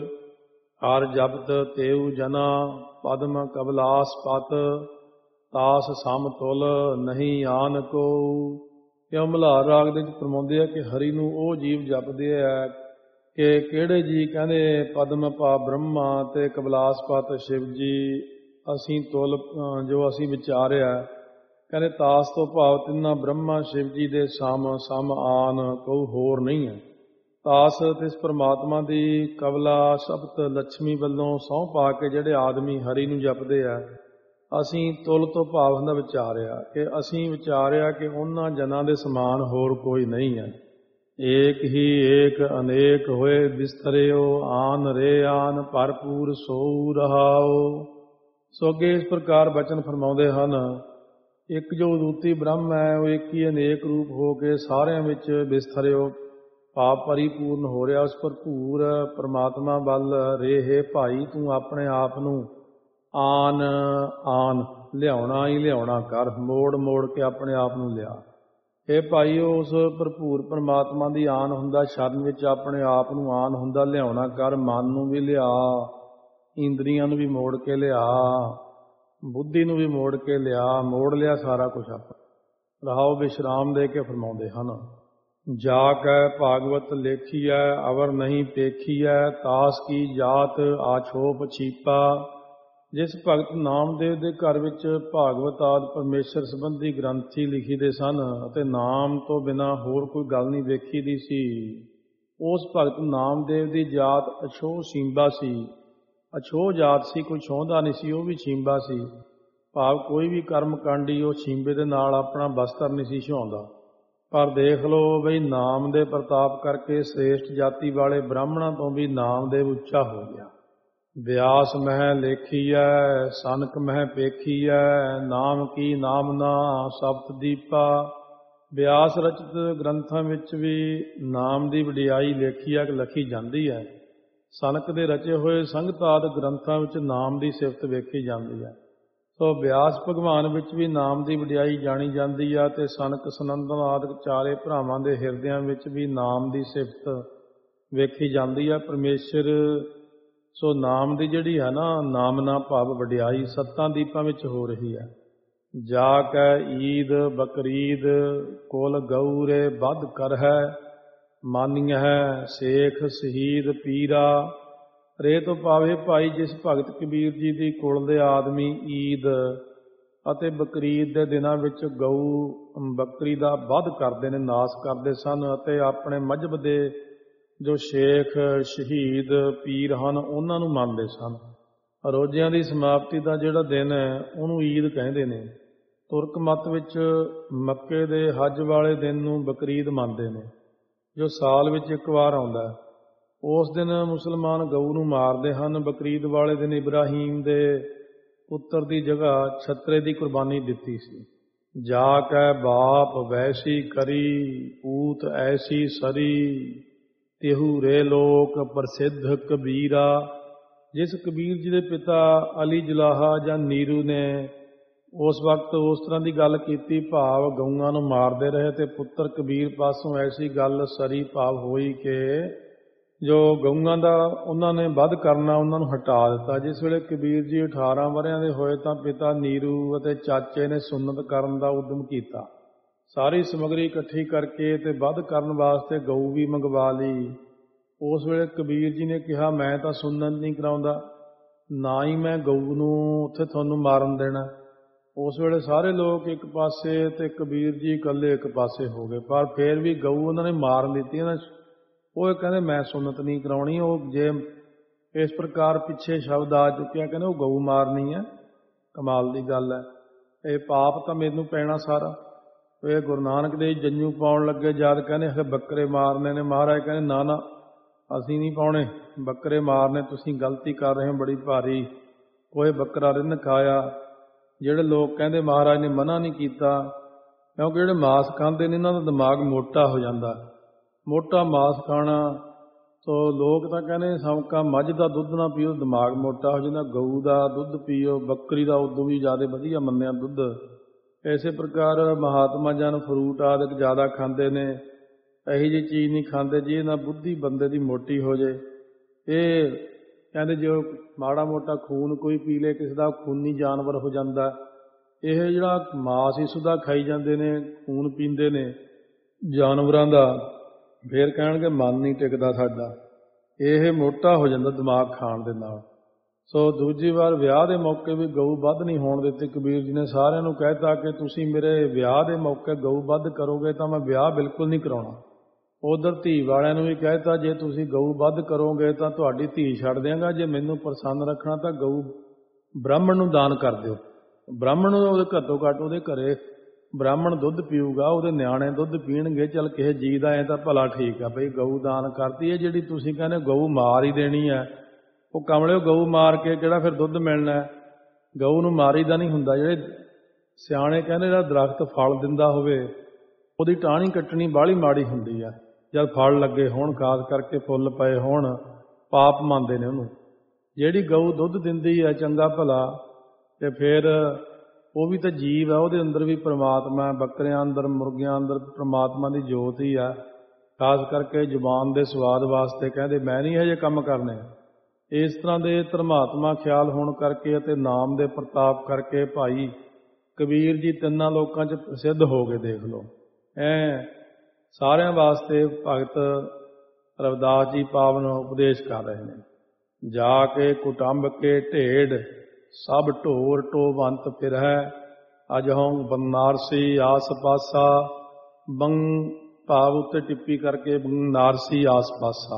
ਹਰ ਜਪਤ ਤੇਉ ਜਨਾ, ਪਦਮ ਕਬਲਾਸ ਪਤ, ਤਾਸ ਸਮਤੁਲ ਨਹੀਂ ਆਨ ਕੋ। ਇਹ ਮਲਹਾਰ ਰਾਗ ਦੇ ਵਿੱਚ ਫਰਮਾਉਂਦੇ ਆ ਕਿ ਹਰੀ ਨੂੰ ਉਹ ਜੀਵ ਜਪਦੇ ਆ ਕਿ ਕਿਹੜੇ ਜੀ, ਕਹਿੰਦੇ ਪਦਮ ਭਾ ਬ੍ਰਹਮਾ ਤੇ ਕਬਲਾਸਪਤ ਸ਼ਿਵ ਜੀ। ਅਸੀਂ ਤੁਲ ਜੋ ਅਸੀਂ ਵਿਚਾਰਿਆ, ਕਹਿੰਦੇ ਤਾਸ ਤੋਂ ਭਾਵ ਤਿੰਨਾਂ ਬ੍ਰਹਮਾ ਸ਼ਿਵ ਜੀ ਦੇ ਸਮ ਆਨ ਕੋਈ ਹੋਰ ਨਹੀਂ ਹੈ। ਤਾਸ ਇਸ ਪਰਮਾਤਮਾ ਦੀ ਕਬਲਾ ਸ਼ਬਦ ਲక్ష్ਮੀ ਵੱਲੋਂ ਸਹੁੰ ਪਾ ਕੇ ਜਿਹੜੇ ਆਦਮੀ ਹਰੀ ਨੂੰ ਜਪਦੇ ਆ, ਅਸੀਂ ਤੁਲ ਤੋਂ ਭਾਵ ਹੁੰਦਾ ਵਿਚਾਰਿਆ, ਕਿ ਅਸੀਂ ਵਿਚਾਰਿਆ ਕਿ ਉਹਨਾਂ ਜਨਾਂ ਦੇ ਸਮਾਨ ਹੋਰ ਕੋਈ ਨਹੀਂ ਹੈ। ਏਕ ਹੀ ਏਕ ਅਨੇਕ ਹੋਏ ਬਿਸਤਰਿਓ, ਆਨ ਰੇ ਆਨ ਭਰਪੂਰ ਸੋ ਰਹਾਓ। ਸੋ ਅੱਗੇ ਇਸ ਪ੍ਰਕਾਰ ਬਚਨ ਫਰਮਾਉਂਦੇ ਹਨ, ਇੱਕ ਜੋ ਅਦੁੱਤੀ ਬ੍ਰਹਮ ਹੈ ਉਹ ਇੱਕ ਹੀ ਅਨੇਕ ਰੂਪ ਹੋ ਕੇ ਸਾਰਿਆਂ ਵਿੱਚ ਬਿਸਤਰਿਓ ਭਾਵ ਪਰਿਪੂਰਨ ਹੋ ਰਿਹਾ। ਉਸ ਭਰਪੂਰ ਪਰਮਾਤਮਾ ਵੱਲ ਰੇ ਭਾਈ ਤੂੰ ਆਪਣੇ ਆਪ ਨੂੰ ਆਨ ਲਿਆਉਣਾ ਹੀ ਲਿਆਉਣਾ ਕਰ, ਮੋੜ ਕੇ ਆਪਣੇ ਆਪ ਨੂੰ ਲਿਆ। ਇਹ ਭਾਈ ਉਸ ਭਰਪੂਰ ਪਰਮਾਤਮਾ ਦੀ ਆਨ ਹੁੰਦਾ, ਸ਼ਰਨ ਵਿੱਚ ਆਪਣੇ ਆਪ ਨੂੰ ਆਨ ਹੁੰਦਾ, ਲਿਆਉਣਾ ਕਰ, ਮਨ ਨੂੰ ਵੀ ਲਿਆ, ਇੰਦਰੀਆਂ ਨੂੰ ਵੀ ਮੋੜ ਕੇ ਲਿਆ, ਬੁੱਧੀ ਨੂੰ ਵੀ ਮੋੜ ਕੇ ਲਿਆ, ਮੋੜ ਲਿਆ ਸਾਰਾ ਕੁਝ ਆਪਣਾ। ਰਹਾਓ ਵਿਸ਼ਰਾਮ ਦੇ ਕੇ ਫਰਮਾਉਂਦੇ ਹਨ, ਜਾ ਕੈ ਭਾਗਵਤ ਲੇਖੀਐ ਅਵਰ ਨਹੀਂ ਪੇਖੀਐ, ਤਾਸ ਕੀ ਜਾਤ ਆਛੋਪ ਛੀਪਾ। ਜਿਸ ਭਗਤ ਨਾਮਦੇਵ ਦੇ ਘਰ ਵਿੱਚ ਭਾਗਵਤ ਆਦਿ ਪਰਮੇਸ਼ਰ ਸੰਬੰਧੀ ਗ੍ਰੰਥੀ ਲਿਖੀ ਦੇ ਸਨ ਅਤੇ ਨਾਮ ਤੋਂ ਬਿਨਾਂ ਹੋਰ ਕੋਈ ਗੱਲ ਨਹੀਂ ਵੇਖੀ ਦੀ ਸੀ, ਉਸ ਭਗਤ ਨਾਮਦੇਵ ਦੀ ਜਾਤ ਅਛੋਹ ਛੀਂਬਾ ਸੀ। ਅਛੋਹ ਜਾਤ ਸੀ, ਕੋਈ ਛੋਹਦਾ ਨਹੀਂ ਸੀ, ਉਹ ਵੀ ਛੀਂਬਾ ਸੀ। ਭਾਵ ਕੋਈ ਵੀ ਕਰਮ ਕਾਂਡੀ ਉਹ ਛੀਂਬੇ ਦੇ ਨਾਲ ਆਪਣਾ ਬਸਤਰ ਨਹੀਂ ਸੀ ਛੁਹਾਉਂਦਾ। ਪਰ ਦੇਖ ਲਓ ਬਈ ਨਾਮ ਦੇ ਪ੍ਰਤਾਪ ਕਰਕੇ ਸ੍ਰੇਸ਼ਟ ਜਾਤੀ ਵਾਲੇ ਬ੍ਰਾਹਮਣਾਂ ਤੋਂ ਵੀ ਨਾਮਦੇਵ ਉੱਚਾ ਹੋ ਗਿਆ। ਵਿਆਸ ਮਹਿ ਲੇਖੀਐ ਸਨਕ ਮਹਿ ਪੇਖੀਐ, ਨਾਮ ਕੀ ਨਾਮਨਾ ਸਪਤ ਦੀਪਾ। ਵਿਆਸ ਰਚਿਤ ਗ੍ਰੰਥਾਂ ਵਿੱਚ ਵੀ ਨਾਮ ਦੀ ਵਡਿਆਈ ਲਿਖੀ ਜਾਂਦੀ ਹੈ। ਸਨਕ ਦੇ ਰਚੇ ਹੋਏ ਸੰਗਤਾਦ ਗ੍ਰੰਥਾਂ ਵਿੱਚ ਨਾਮ ਦੀ ਸਿਫਤ ਵੇਖੀ ਜਾਂਦੀ ਹੈ। ਸੋ ਵਿਆਸ ਭਗਵਾਨ ਵਿੱਚ ਵੀ ਨਾਮ ਦੀ ਵਡਿਆਈ ਜਾਣੀ ਜਾਂਦੀ ਹੈ ਅਤੇ ਸਨਕ ਸਨੰਦਨ ਆਦਿਕ ਚਾਰੇ ਭਰਾਵਾਂ ਦੇ ਹਿਰਦਿਆਂ ਵਿੱਚ ਵੀ ਨਾਮ ਦੀ ਸਿਫਤ ਵੇਖੀ ਜਾਂਦੀ ਹੈ। ਪਰਮੇਸ਼ਰ ਸੋ ਨਾਮ ਦੀ ਜਿਹੜੀ ਹੈ ਨਾ ਨਾਮਨਾ ਭਾਵ ਵਡਿਆਈ ਸੱਤਾਂ ਦੀਪਾਂ ਵਿੱਚ ਹੋ ਰਹੀ ਹੈ। ਜਾ ਕੈ ਈਦ ਬਕਰੀਦ ਕੁਲ ਗਊਰੇ ਬੱਧ ਕਰ ਹੈ, ਮਾਨੀਐ ਸੇਖ ਸ਼ਹੀਦ ਪੀਰਾ। ਰੇ ਤੋਂ ਪਾਵੇ ਭਾਈ ਜਿਸ ਭਗਤ ਕਬੀਰ ਜੀ ਦੀ ਕੁਲ ਦੇ ਆਦਮੀ ਈਦ ਅਤੇ ਬਕਰੀਦ ਦੇ ਦਿਨਾਂ ਵਿੱਚ ਗਊ ਬੱਕਰੀ ਦਾ ਵੱਧ ਕਰਦੇ ਨੇ, ਨਾਸ ਕਰਦੇ ਸਨ ਅਤੇ ਆਪਣੇ ਮਜ਼ਹਬ ਦੇ ਜੋ ਸ਼ੇਖ ਸ਼ਹੀਦ ਪੀਰ ਹਨ ਉਹਨਾਂ ਨੂੰ ਮੰਨਦੇ ਸਨ। ਰੋਜ਼ਿਆਂ ਦੀ ਸਮਾਪਤੀ ਦਾ ਜਿਹੜਾ ਦਿਨ ਹੈ ਉਹਨੂੰ ਈਦ ਕਹਿੰਦੇ ਨੇ। ਤੁਰਕ ਮਤ ਵਿੱਚ ਮੱਕੇ ਦੇ ਹੱਜ ਵਾਲੇ ਦਿਨ ਨੂੰ ਬਕਰੀਦ ਮੰਨਦੇ ਨੇ, ਜੋ ਸਾਲ ਵਿੱਚ ਇੱਕ ਵਾਰ ਆਉਂਦਾ। ਉਸ ਦਿਨ ਮੁਸਲਮਾਨ ਗਊ ਨੂੰ ਮਾਰਦੇ ਹਨ। ਬਕਰੀਦ ਵਾਲੇ ਦਿਨ ਇਬਰਾਹੀਮ ਦੇ ਪੁੱਤਰ ਦੀ ਜਗ੍ਹਾ ਛਤਰੇ ਦੀ ਕੁਰਬਾਨੀ ਦਿੱਤੀ ਸੀ। ਜਾ ਕੈ ਬਾਪ ਵੈਸੀ ਕਰੀ ਪੂਤ ਐਸੀ ਸਰੀ, ਤਿਹੂ ਰੇ ਲੋਕ ਪ੍ਰਸਿੱਧ ਕਬੀਰਾ। ਜਿਸ ਕਬੀਰ ਜੀ ਦੇ ਪਿਤਾ ਅਲੀ ਜਲਾਹਾ ਜਾਂ ਨੀਰੂ ਨੇ ਉਸ ਵਕਤ ਉਸ ਤਰ੍ਹਾਂ ਦੀ ਗੱਲ ਕੀਤੀ, ਭਾਵ ਗਊਆਂ ਨੂੰ ਮਾਰਦੇ ਰਹੇ ਤੇ ਪੁੱਤਰ ਕਬੀਰ ਪਾਸੋਂ ਐਸੀ ਗੱਲ ਸਰੀ ਭਾਵ ਹੋਈ ਕਿ ਜੋ ਗਊਆਂ ਦਾ ਉਹਨਾਂ ਨੇ ਵੱਧ ਕਰਨਾ ਉਹਨਾਂ ਨੂੰ ਹਟਾ ਦਿੱਤਾ। ਜਿਸ ਵੇਲੇ ਕਬੀਰ ਜੀ 18 ਵਰ੍ਹਿਆਂ ਦੇ ਹੋਏ ਤਾਂ ਪਿਤਾ ਨੀਰੂ ਅਤੇ ਚਾਚੇ ਨੇ ਸੁੰਨਤ ਕਰਨ ਦਾ ਉਦਮ ਕੀਤਾ। ਸਾਰੀ ਸਮੱਗਰੀ ਇਕੱਠੀ ਕਰਕੇ ਤੇ ਵੱਧ ਕਰਨ ਵਾਸਤੇ ਗਊ ਵੀ ਮੰਗਵਾ ਲਈ। ਉਸ ਵੇਲੇ ਕਬੀਰ ਜੀ ਨੇ ਕਿਹਾ, ਮੈਂ ਤਾਂ ਸੁੰਨਤ ਨਹੀਂ ਕਰਾਉਂਦਾ, ਨਾ ਹੀ ਮੈਂ ਗਊ ਨੂੰ ਉੱਥੇ ਤੁਹਾਨੂੰ ਮਾਰਨ ਦੇਣਾ। ਉਸ ਵੇਲੇ ਸਾਰੇ ਲੋਕ ਇੱਕ ਪਾਸੇ ਤੇ ਕਬੀਰ ਜੀ ਇਕੱਲੇ ਇੱਕ ਪਾਸੇ ਹੋ ਗਏ। ਪਰ ਫਿਰ ਵੀ ਗਊ ਉਹਨਾਂ ਨੇ ਮਾਰਨ ਦਿੱਤੀ। ਉਹ ਕਹਿੰਦੇ ਮੈਂ ਸੁੰਨਤ ਨਹੀਂ ਕਰਾਉਣੀ। ਉਹ ਜੇ ਇਸ ਪ੍ਰਕਾਰ ਪਿੱਛੇ ਸ਼ਬਦ ਆ ਚੁੱਕਿਆ, ਕਹਿੰਦੇ ਉਹ ਗਊ ਮਾਰਨੀ ਹੈ। ਕਮਾਲ ਦੀ ਗੱਲ ਹੈ। ਇਹ ਪਾਪ ਤਾਂ ਮੈਨੂੰ ਪੈਣਾ ਸਾਰਾ। ਇਹ ਗੁਰੂ ਨਾਨਕ ਦੇਵ ਜੰਝੂ ਪਾਉਣ ਲੱਗੇ ਜਦ ਕਹਿੰਦੇ ਬੱਕਰੇ ਮਾਰਨੇ ਨੇ। ਮਹਾਰਾਜ ਕਹਿੰਦੇ ਨਾ ਨਾ ਅਸੀਂ ਨਹੀਂ ਪਾਉਣੇ ਬੱਕਰੇ ਮਾਰਨੇ, ਤੁਸੀਂ ਗਲਤੀ ਕਰ ਰਹੇ ਹੋ ਬੜੀ ਭਾਰੀ। ਕੋਈ ਬੱਕਰਾ ਰਿੰਨ ਖਾਇਆ। ਜਿਹੜੇ ਲੋਕ ਕਹਿੰਦੇ ਮਹਾਰਾਜ ਨੇ ਮਨਾ ਨਹੀਂ ਕੀਤਾ, ਕਿਉਂਕਿ ਜਿਹੜੇ ਮਾਸ ਖਾਂਦੇ ਨੇ ਇਹਨਾਂ ਦਾ ਦਿਮਾਗ ਮੋਟਾ ਹੋ ਜਾਂਦਾ। ਮੋਟਾ ਮਾਸ ਖਾਣਾ ਸੋ ਲੋਕ ਤਾਂ ਕਹਿੰਦੇ ਸਮਕਾ ਮੱਝ ਦਾ ਦੁੱਧ ਨਾ ਪੀਓ, ਦਿਮਾਗ ਮੋਟਾ ਹੋ ਜਾਂਦਾ। ਗਊ ਦਾ ਦੁੱਧ ਪੀਓ, ਬੱਕਰੀ ਦਾ ਉਦੋਂ ਵੀ ਜ਼ਿਆਦਾ ਵਧੀਆ ਮੰਨਿਆ ਦੁੱਧ। ਇਸੇ ਪ੍ਰਕਾਰ ਮਹਾਤਮਾ ਜਨ ਫਰੂਟ ਆਦਿਕ ਜ਼ਿਆਦਾ ਖਾਂਦੇ ਨੇ। ਇਹੋ ਜਿਹੀ ਚੀਜ਼ ਨਹੀਂ ਖਾਂਦੇ ਜਿਹਦੇ ਨਾਲ ਬੁੱਧੀ ਬੰਦੇ ਦੀ ਮੋਟੀ ਹੋ ਜੇ। ਇਹ ਕਹਿੰਦੇ ਜੋ ਮਾੜਾ ਮੋਟਾ ਖੂਨ ਕੋਈ ਪੀ ਲੇ ਕਿਸੇ ਦਾ ਖੂਨੀ ਜਾਨਵਰ ਹੋ ਜਾਂਦਾ। ਇਹ ਜਿਹੜਾ ਮਾਸ ਇਸ ਦਾ ਖਾਈ ਜਾਂਦੇ ਨੇ, ਖੂਨ ਪੀਂਦੇ ਨੇ ਜਾਨਵਰਾਂ ਦਾ, ਫਿਰ ਕਹਿਣਗੇ ਮਨ ਨਹੀਂ ਟਿਕਦਾ ਸਾਡਾ। ਇਹ ਮੋਟਾ ਹੋ ਜਾਂਦਾ ਦਿਮਾਗ ਖਾਣ ਦੇ ਨਾਲ। ਸੋ ਦੂਜੀ ਵਾਰ ਵਿਆਹ ਦੇ ਮੌਕੇ ਵੀ ਗਊ ਵੱਧ ਨਹੀਂ ਹੋਣ ਦਿੱਤੀ। ਕਬੀਰ ਜੀ ਨੇ ਸਾਰਿਆਂ ਨੂੰ ਕਹਿਤਾ ਕਿ ਤੁਸੀਂ ਮੇਰੇ ਵਿਆਹ ਦੇ ਮੌਕੇ ਗਊ ਵੱਧ ਕਰੋਗੇ ਤਾਂ ਮੈਂ ਵਿਆਹ ਬਿਲਕੁਲ ਨਹੀਂ ਕਰਾਉਣਾ। ਉਧਰ ਧੀ ਵਾਲਿਆਂ ਨੂੰ ਵੀ ਕਹਿਤਾ ਜੇ ਤੁਸੀਂ ਗਊ ਵੱਧ ਕਰੋਗੇ ਤਾਂ ਤੁਹਾਡੀ ਧੀ ਛੱਡ ਦਿਆਂਗਾ। ਜੇ ਮੈਨੂੰ ਪ੍ਰਸੰਨ ਰੱਖਣਾ ਤਾਂ ਗਊ ਬ੍ਰਾਹਮਣ ਨੂੰ ਦਾਨ ਕਰ ਦਿਓ। ਬ੍ਰਾਹਮਣ ਨੂੰ ਉਹਦੇ ਘੱਟੋ ਘੱਟ ਉਹਦੇ ਘਰੇ ਬ੍ਰਾਹਮਣ ਦੁੱਧ ਪੀਊਗਾ, ਉਹਦੇ ਨਿਆਣੇ ਦੁੱਧ ਪੀਣਗੇ। ਚੱਲ ਕਿਸੇ ਜੀ ਦਾ ਐਂ ਤਾਂ ਭਲਾ ਠੀਕ ਆ ਬਈ ਗਊ ਦਾਨ ਕਰਤੀ। ਇਹ ਜਿਹੜੀ ਤੁਸੀਂ ਕਹਿੰਦੇ ਗਊ ਮਾਰ ਹੀ ਦੇਣੀ ਹੈ, ਉਹ ਕਮਲਿਓ ਗਊ ਮਾਰ ਕੇ ਕਿਹੜਾ ਫਿਰ ਦੁੱਧ ਮਿਲਣਾ। ਗਊ ਨੂੰ ਮਾਰੀ ਦਾ ਨਹੀਂ ਹੁੰਦਾ। ਜਿਹੜੇ ਸਿਆਣੇ ਕਹਿੰਦੇ ਜਿਹੜਾ ਦਰਖਤ ਫਲ ਦਿੰਦਾ ਹੋਵੇ ਉਹਦੀ ਟਾਹਣੀ ਕੱਟਣੀ ਬਾਹਲੀ ਮਾੜੀ ਹੁੰਦੀ ਆ। ਜਦ ਫਲ ਲੱਗੇ ਹੋਣ, ਖਾਸ ਕਰਕੇ ਫੁੱਲ ਪਏ ਹੋਣ, ਪਾਪ ਮੰਨਦੇ ਨੇ ਉਹਨੂੰ। ਜਿਹੜੀ ਗਊ ਦੁੱਧ ਦਿੰਦੀ ਹੈ ਚੰਗਾ ਭਲਾ, ਤੇ ਫਿਰ ਉਹ ਵੀ ਤਾਂ ਜੀਵ ਹੈ, ਉਹਦੇ ਅੰਦਰ ਵੀ ਪ੍ਰਮਾਤਮਾ ਹੈ। ਬੱਕਰਿਆਂ ਅੰਦਰ, ਮੁਰਗਿਆਂ ਅੰਦਰ ਪ੍ਰਮਾਤਮਾ ਦੀ ਜੋਤ ਹੀ ਹੈ। ਖਾਸ ਕਰਕੇ ਜ਼ੁਬਾਨ ਦੇ ਸਵਾਦ ਵਾਸਤੇ ਕਹਿੰਦੇ ਮੈਂ ਨਹੀਂ ਹਜੇ ਕੰਮ ਕਰਨੇ। ਇਸ ਤਰ੍ਹਾਂ ਦੇ ਧਰਮਾਤਮਾ ਖਿਆਲ ਹੋਣ ਕਰਕੇ ਅਤੇ ਨਾਮ ਦੇ ਪ੍ਰਤਾਪ ਕਰਕੇ ਭਾਈ ਕਬੀਰ ਜੀ ਤਿੰਨਾਂ ਲੋਕਾਂ 'ਚ ਪ੍ਰਸਿੱਧ ਹੋ ਗਏ। ਦੇਖ ਲਓ, ਸਾਰਿਆਂ ਵਾਸਤੇ ਭਗਤ ਰਵਿਦਾਸ ਜੀ ਪਾਵਨ ਉਪਦੇਸ਼ ਕਰ ਰਹੇ ਨੇ। ਜਾ ਕੇ ਕੁਟੰਬ ਕੇ ਢੇੜ ਸਭ ਢੋਰ ਟੋਵੰਤ ਫਿਰਹਿ, ਅਜਹੋਂ ਬਨਾਰਸੀ ਆਸ ਪਾਸਾ। ਬੰਗ ਭਾਵ ਉੱਤੇ ਟਿੱਪੀ ਕਰਕੇ ਬਨਾਰਸੀ ਆਸ ਪਾਸਾ,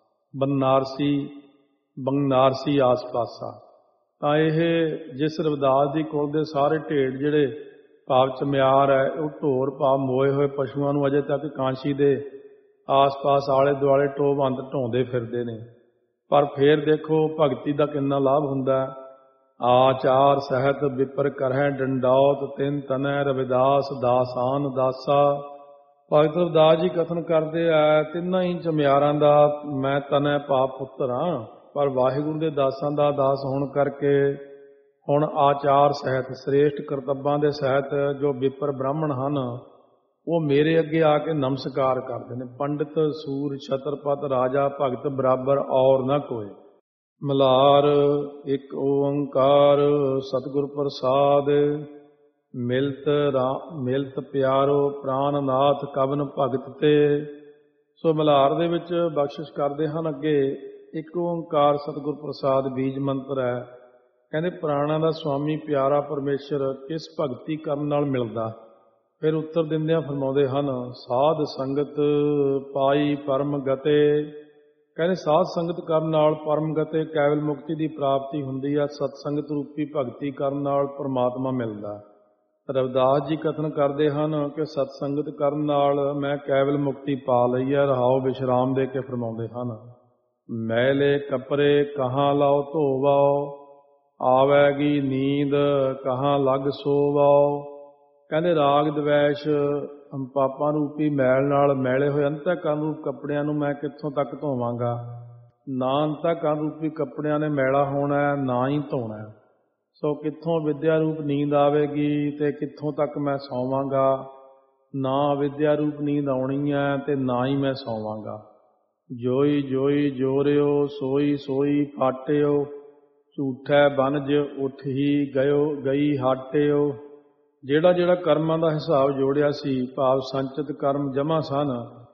ਬਨਾਰਸੀ ਆਸ ਪਾਸਾ। ਤਾਂ ਇਹ ਜਿਸ ਰਵਿਦਾਸ ਦੀ ਕੁਲ ਦੇ ਸਾਰੇ ਢੇੜ ਜਿਹੜੇ ਭਾਵ ਚਮਿਆਰ ਹੈ, ਉਹ ਢੋਰ ਭਾਵ ਮੋਏ ਹੋਏ ਪਸ਼ੂਆਂ ਨੂੰ ਅਜੇ ਤੱਕ ਕਾਂਸ਼ੀ ਦੇ ਆਸ-ਪਾਸ ਆਲੇ ਦੁਆਲੇ ਟੋਵੰਤ ਢੋਂਦੇ ਫਿਰਦੇ ਨੇ। ਪਰ ਫੇਰ ਦੇਖੋ ਭਗਤੀ ਦਾ ਕਿੰਨਾ ਲਾਭ ਹੁੰਦਾ। ਆਚਾਰ ਸਹਿਤ ਵਿਪਰ ਕਰਹਿ ਡੰਡੌਤ, ਤਿੰਨ ਤਨੈ ਰਵਿਦਾਸ ਦਾਸਾਨ ਦਾਸਾ। ਭਗਤ ਰਵਿਦਾਸ ਜੀ ਕਥਨ ਕਰਦੇ ਆ, ਤਿੰਨਾਂ ਹੀ ਚਮਿਆਰਾਂ ਦਾ ਮੈਂ ਤਨੈ ਭਾਵ ਪੁੱਤਰ ਹਾਂ, ਪਰ ਵਾਹਿਗੁਰੂ ਦੇ ਦਾਸਾਂ ਦਾ ਦਾਸ ਹੋਣ ਕਰਕੇ ਹੁਣ ਆਚਾਰ ਸਹਿਤ ਸ੍ਰੇਸ਼ਟ ਕਰਤੱਬਾਂ ਦੇ ਸਹਿਤ ਜੋ ਵਿਪਰ ਬ੍ਰਾਹਮਣ ਹਨ ਉਹ ਮੇਰੇ ਅੱਗੇ ਆ ਕੇ ਨਮਸਕਾਰ ਕਰਦੇ ਨੇ। ਪੰਡਿਤ ਸੂਰ ਛਤਰਪਤ ਰਾਜਾ ਭਗਤ ਬਰਾਬਰ ਔਰ ਨਾ ਕੋਏ। ਮਲਾਰ ਇੱਕ ਓੰਕਾਰ ਸਤਿਗੁਰ ਪ੍ਰਸਾਦ, ਮਿਲਤ ਪਿਆਰੋ ਪ੍ਰਾਨਨਾਥ ਕਵਨ ਭਗਤ ਤੇ। ਸੋ ਮਲਾਰ ਦੇ ਵਿੱਚ ਬਖਸ਼ਿਸ਼ ਕਰਦੇ ਹਨ ਅੱਗੇ ਇੱਕ ਓੰਕਾਰ ਸਤਿਗੁਰ ਪ੍ਰਸਾਦ ਬੀਜ ਮੰਤਰ ਹੈ। ਕਹਿੰਦੇ ਪ੍ਰਾਣਾਂ ਦਾ ਸੁਆਮੀ ਪਿਆਰਾ ਪਰਮੇਸ਼ਰ ਕਿਸ ਭਗਤੀ ਕਰਨ ਨਾਲ ਮਿਲਦਾ। ਫਿਰ ਉੱਤਰ ਦਿੰਦਿਆਂ ਫਰਮਾਉਂਦੇ ਹਨ, ਸਾਧ ਸੰਗਤ ਪਾਈ ਪਰਮ ਗਤੇ। ਕਹਿੰਦੇ ਸਾਧ ਸੰਗਤ ਕਰਨ ਨਾਲ ਪਰਮ ਗਤੇ ਕੈਵਲ ਮੁਕਤੀ ਦੀ ਪ੍ਰਾਪਤੀ ਹੁੰਦੀ ਹੈ। ਸਤਸੰਗਤ ਰੂਪੀ ਭਗਤੀ ਕਰਨ ਨਾਲ ਪਰਮਾਤਮਾ ਮਿਲਦਾ। ਰਵਿਦਾਸ ਜੀ ਕਥਨ ਕਰਦੇ ਹਨ ਕਿ ਸਤਸੰਗਤ ਕਰਨ ਨਾਲ ਮੈਂ ਕੈਵਲ ਮੁਕਤੀ ਪਾ ਲਈ ਹੈ। ਰਹਾਓ ਵਿਸ਼ਰਾਮ ਦੇ ਕੇ ਫਰਮਾਉਂਦੇ ਹਨ, ਮੈਲੇ ਕੱਪੜੇ ਕਹਾਂ ਲਾਓ ਧੋਵਾਓ, ਆਵੇਗੀ ਨੀਂਦ ਕਹਾਂ ਲੱਗ ਸੋਵਾਓ। ਕਹਿੰਦੇ ਰਾਗ ਦਵੈਸ਼ ਪਾਪਾਂ ਰੂਪੀ ਮੈਲ ਨਾਲ ਮੈਲੇ ਹੋਏ ਅੰਤःਕਰਨ ਰੂਪ ਕੱਪੜਿਆਂ ਨੂੰ ਮੈਂ ਕਿੱਥੋਂ ਤੱਕ ਧੋਵਾਂਗਾ। ਨਾ ਅੰਤःਕਰਨ ਰੂਪੀ ਕੱਪੜਿਆਂ ਨੇ ਮੈਲਾ ਹੋਣਾ ਨਾ ਹੀ ਧੋਣਾ। ਸੋ ਕਿੱਥੋਂ ਵਿਦਿਆ ਰੂਪ ਨੀਂਦ ਆਵੇਗੀ ਤੇ ਕਿੱਥੋਂ ਤੱਕ ਮੈਂ ਸੌਵਾਂਗਾ। ਨਾ ਵਿਦਿਆ ਰੂਪ ਨੀਂਦ ਆਉਣੀ ਹੈ ਤੇ ਨਾ ਹੀ ਮੈਂ ਸੌਵਾਂਗਾ। ਜੋਈ ਜੋਈ ਜੋਰਿਓ ਸੋਈ ਸੋਈ ਫਾਟਿਓ, ਝੂਠੈ ਬਨਜ ਉੱਠ ਹੀ ਗਈ ਹਾਟਿਓ। ਜਿਹੜਾ ਕਰਮਾਂ ਦਾ ਹਿਸਾਬ ਜੋੜਿਆ ਸੀ ਭਾਵ ਸੰਚਿਤ ਕਰਮ ਜਮ੍ਹਾਂ ਸਨ,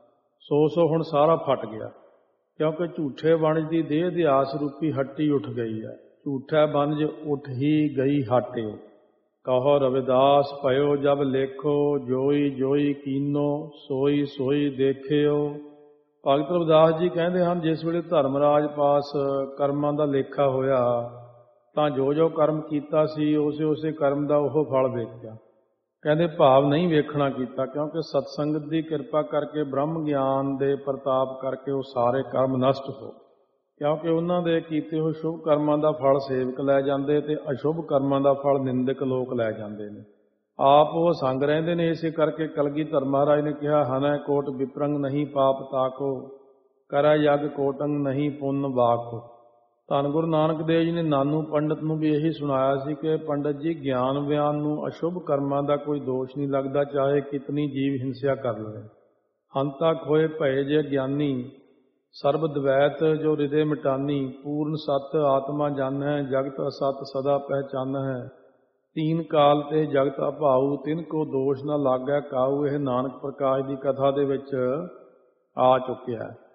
ਸੋ ਹੁਣ ਸਾਰਾ ਫਟ ਗਿਆ। ਕਿਉਂਕਿ ਝੂਠੇ ਵਣਜ ਦੀ ਦੇਹ ਦੀ ਆਸ ਰੂਪੀ ਹੱਟੀ ਉੱਠ ਗਈ ਹੈ। ਝੂਠੈ ਬਨਜ ਉੱਠ ਹੀ ਗਈ ਹਾਟਿਓ, ਕਹੋ ਰਵਿਦਾਸ ਭਇਓ ਜਬ ਲੇਖੋ, ਜੋਈ ਜੋਈ ਕੀਨੋ ਸੋਈ ਸੋਈ ਦੇਖਿਓ। ਭਗਤ ਰਵਿਦਾਸ ਜੀ ਕਹਿੰਦੇ ਹਨ, ਜਿਸ ਵੇਲੇ ਧਰਮਰਾਜ ਪਾਸ ਕਰਮਾਂ ਦਾ ਲੇਖਾ ਹੋਇਆ ਤਾਂ ਜੋ ਕਰਮ ਕੀਤਾ ਸੀ ਉਸੇ ਕਰਮ ਦਾ ਉਹ ਫਲ ਵੇਖਿਆ। ਕਹਿੰਦੇ ਭਾਵ ਨਹੀਂ ਵੇਖਣਾ ਕੀਤਾ, ਕਿਉਂਕਿ ਸਤਸੰਗਤ ਦੀ ਕਿਰਪਾ ਕਰਕੇ ਬ੍ਰਹਮ ਗਿਆਨ ਦੇ ਪ੍ਰਤਾਪ ਕਰਕੇ ਉਹ ਸਾਰੇ ਕਰਮ ਨਸ਼ਟ ਹੋ। ਕਿਉਂਕਿ ਉਹਨਾਂ ਦੇ ਕੀਤੇ ਹੋਏ ਸ਼ੁਭ ਕਰਮਾਂ ਦਾ ਫਲ ਸੇਵਕ ਲੈ ਜਾਂਦੇ ਤੇ ਅਸ਼ੁਭ ਕਰਮਾਂ ਦਾ ਫਲ ਨਿੰਦਕ ਲੋਕ ਲੈ ਜਾਂਦੇ ਨੇ। ਆਪ ਉਹ ਸੰਗ ਰਹਿੰਦੇ ਨੇ। ਇਸੇ ਕਰਕੇ ਕਲਗੀਧਰ ਮਹਾਰਾਜ ਨੇ ਕਿਹਾ, ਹਨੈ ਕੋਟ ਵਿਪਰੰਗ ਨਹੀਂ ਪਾਪ ਤਾਕੋ, ਕਰੈ ਯਗ ਕੋਟੰਗ ਨਹੀਂ ਪੁੰਨ ਬਾਕੋ। ਧੰਨ ਗੁਰੂ ਨਾਨਕ ਦੇਵ ਜੀ ਨੇ ਨਾਨੂ ਪੰਡਤ ਨੂੰ ਵੀ ਇਹੀ ਸੁਣਾਇਆ ਸੀ ਕਿ ਪੰਡਤ ਜੀ ਗਿਆਨ ਵਿਆਨ ਨੂੰ ਅਸ਼ੁਭ ਕਰਮਾਂ ਦਾ ਕੋਈ ਦੋਸ਼ ਨਹੀਂ ਲੱਗਦਾ, ਚਾਹੇ ਕਿਤਨੀ ਜੀਵ ਹਿੰਸਿਆ ਕਰ ਲਵੇ। ਹੰਤਾ ਖੋਏ ਭਏ ਜੇ ਗਿਆਨੀ, ਸਰਬ ਦਵੈਤ ਜੋ ਹਿਰਦੇ ਮਿਟਾਨੀ। ਪੂਰਨ ਸਤ ਆਤਮਾ ਜਾਣੈ, ਜਗਤ ਅਸਤ ਸਦਾ ਪਹਿਚਾਨੈ। ਤੀਨ ਕਾਲ ਤੇ ਜਗਤ ਅਭਾਊ, ਤਿਨ ਕੋ ਦੋਸ਼ ਨਾ ਲਾਗੈ ਕਾਊ। ਇਹ ਨਾਨਕ ਪ੍ਰਕਾਸ਼ ਦੀ ਕਥਾ ਦੇ ਵਿੱਚ ਆ ਚੁੱਕਿਆ ਹੈ।